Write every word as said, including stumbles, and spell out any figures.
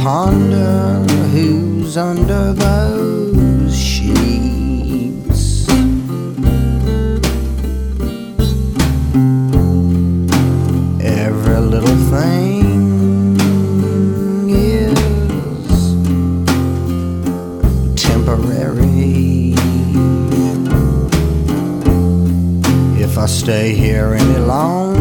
ponder who's under those sheets. Every little thing is temporary. If I stay here any longer,